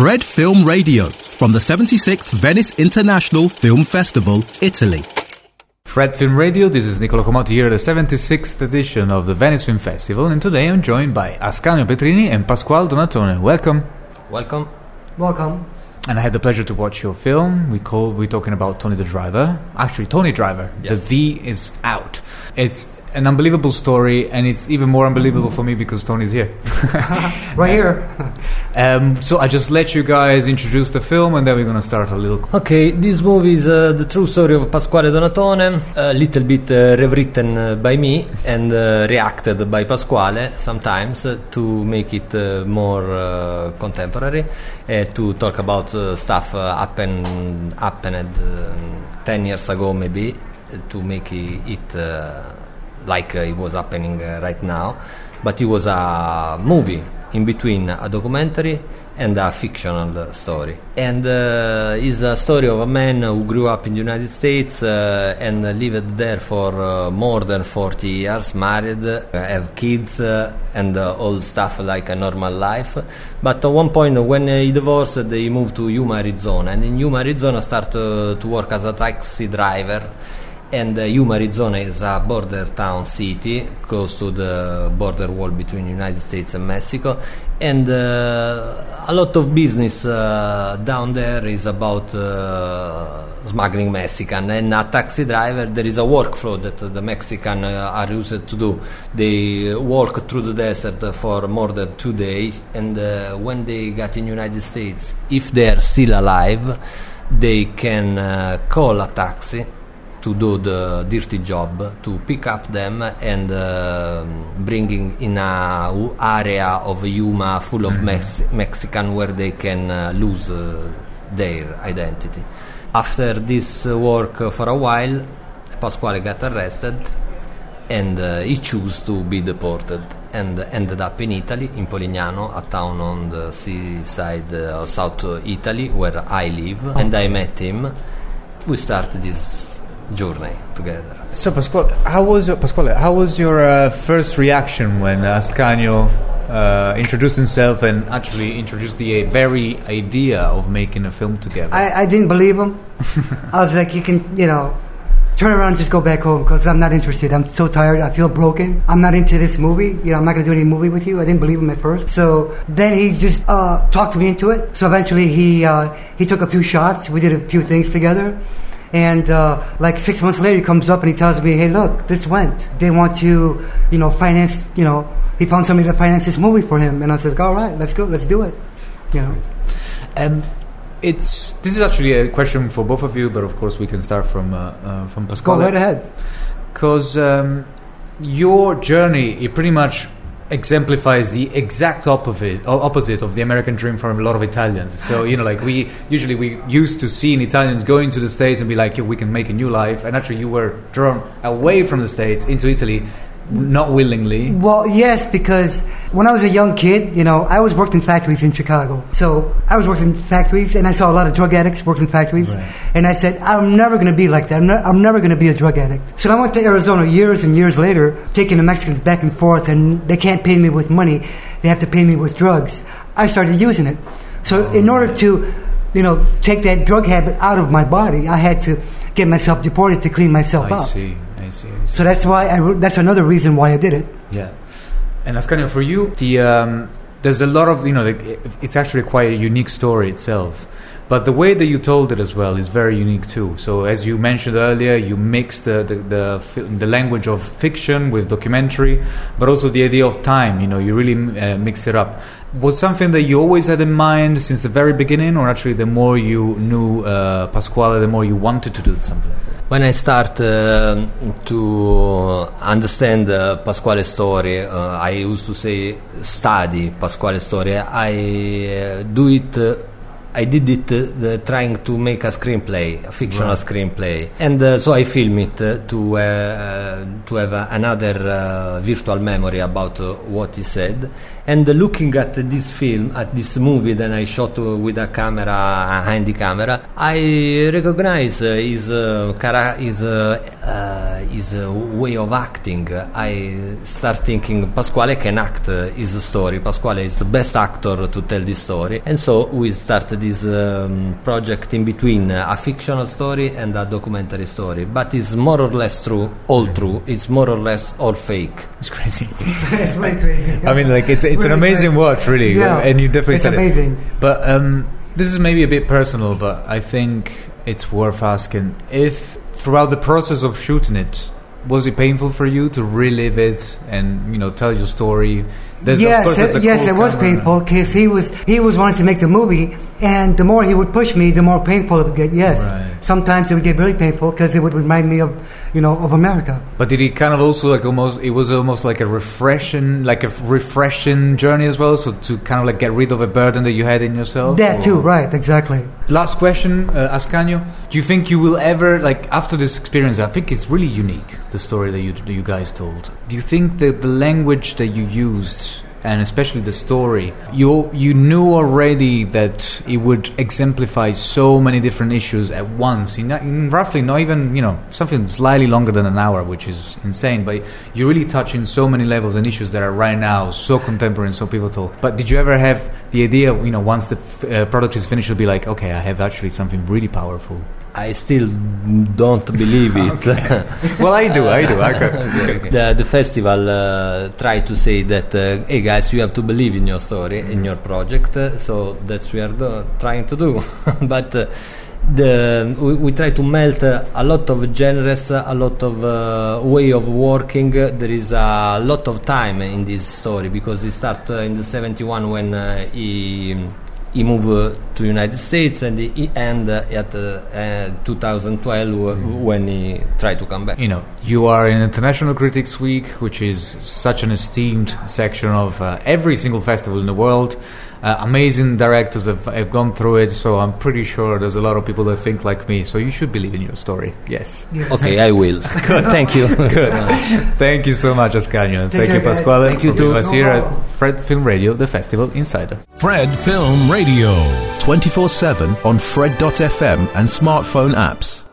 Fred Film Radio from the 76th Venice International Film Festival, Italy. Fred Film Radio, this is Niccolo Comotti here at the 76th edition of the Venice Film Festival, and today I'm joined by Ascanio Petrini and Pasquale Donatone. Welcome. Welcome. Welcome. And I had the pleasure to watch your film. We're talking about Tony the Driver. Actually, Tony Driver. Yes. The V is out. It's an unbelievable story, and it's even more unbelievable for me because Tony's here. Right here. So I just let you guys introduce the film, and then we're going to start a little... Okay, this movie is the true story of Pasquale Donatone, a little bit rewritten by me and reacted by Pasquale sometimes to make it more contemporary, to talk about stuff happened 10 years ago maybe, to make it like it was happening right now, but it was a movie in between a documentary and a fictional story, and is a story of a man who grew up in the United States and lived there for more than 40 years, married, have kids and all stuff like a normal life, but at one point when he divorced he moved to Yuma, Arizona, and in Yuma, Arizona started to work as a taxi driver. And Yuma, Arizona is a border town city close to the border wall between the United States and Mexico, and a lot of business down there is about smuggling Mexican. And a taxi driver, there is a workflow that the Mexican are used to do. They walk through the desert for more than 2 days, and when they get in the United States, if they are still alive, they can call a taxi to do the dirty job, to pick up them and bringing in a area of Yuma full of Mexican where they can lose their identity. After this work for a while, Pasquale got arrested and he chose to be deported and ended up in Italy, in Polignano, a town on the seaside of South Italy where I live, and I met him. We started this journey together. So Pasquale, how was your first reaction when Ascanio introduced himself and actually introduced the very idea of making a film together? I didn't believe him. I was like, you can, turn around and just go back home because I'm not interested. I'm so tired. I feel broken. I'm not into this movie. I'm not going to do any movie with you. I didn't believe him at first. So then he just talked me into it. So eventually he took a few shots. We did a few things together. And like 6 months later, he comes up and he tells me, hey, look, this went. They want to, finance, he found somebody to finance this movie for him. And I said, all right, let's go, let's do it. This is actually a question for both of you, but of course we can start from Pasquale. Go right ahead. Because your journey, it pretty much exemplifies the exact opposite of the American dream for a lot of Italians. So we used to see Italians going to the States and be like, we can make a new life, and actually you were drawn away from the States into Italy, not willingly. Well, yes, because when I was a young kid, I always worked in factories in Chicago. So I was working in factories, and I saw a lot of drug addicts work in factories. Right. And I said, I'm never going to be like that. I'm never going to be a drug addict. So I went to Arizona years and years later, taking the Mexicans back and forth, and they can't pay me with money. They have to pay me with drugs. I started using it. So in order to, take that drug habit out of my body, I had to get myself deported to clean myself up. I see. So that's why that's another reason why I did it. Yeah. And Ascanio, for you, there's a lot of, it's actually quite a unique story itself. But the way that you told it as well is very unique too. So as you mentioned earlier, you mixed the language of fiction with documentary, but also the idea of time. You really mix it up. Was something that you always had in mind since the very beginning, or actually the more you knew Pasquale, the more you wanted to do something like that? When I start to understand Pasquale's story, I used to say study Pasquale's story. I do it I did it trying to make a screenplay, a fictional screenplay, and so I film it to have another virtual memory about what he said. And looking at this film, at this movie that I shot with a handy camera, I recognize his way of acting. I start thinking Pasquale can act his story. Pasquale is the best actor to tell this story, and so we started this project in between a fictional story and a documentary story. But it's more or less all true. It's more or less all fake. It's crazy. It's really crazy. I mean, like it's Really an amazing crazy. watch, really. Yeah, And you definitely it's said amazing. it. But this is maybe a bit personal, but I think it's worth asking if throughout the process of shooting it, was it painful for you to relive it and tell your story? Yes, it was painful because he was wanting to make the movie, and the more he would push me, the more painful it would get. Yes, Right. Sometimes it would get really painful because it would remind me of America. But did it kind of also it was almost like a refreshing journey as well? So to kind of like get rid of a burden that you had in yourself. That too, right? Exactly. Last question, Ascanio. Do you think you will ever, after this experience, I think it's really unique, the story that you guys told. Do you think that the language that you used, and especially the story, you knew already that it would exemplify so many different issues at once, in roughly not even, something slightly longer than an hour, which is insane, but you're really touching so many levels and issues that are right now so contemporary and so pivotal. But did you ever have the idea, once the product is finished, you'll be like, okay, I have actually something really powerful? I still don't believe it. Well, I do. Okay. The festival tried to say that, hey guys, you have to believe in your story, in your project. So that's what we are trying to do. But we try to melt a lot of genres, a lot of way of working. There is a lot of time in this story because it started in the 71 when he moved to United States, and he ended at 2012 when he tried to come back. You are in International Critics Week, which is such an esteemed section of every single festival in the world. Amazing directors have gone through it, so I'm pretty sure there's a lot of people that think like me, so you should believe in your story. Yes. Okay, I will. Good. Thank you. Good. So much. Thank you so much, Ascanio. And thank you, guys. Pasquale. Thank you for too. being with us here at Fred Film Radio, the Festival Insider. Fred Film Radio. 24/7 on Fred.fm and smartphone apps.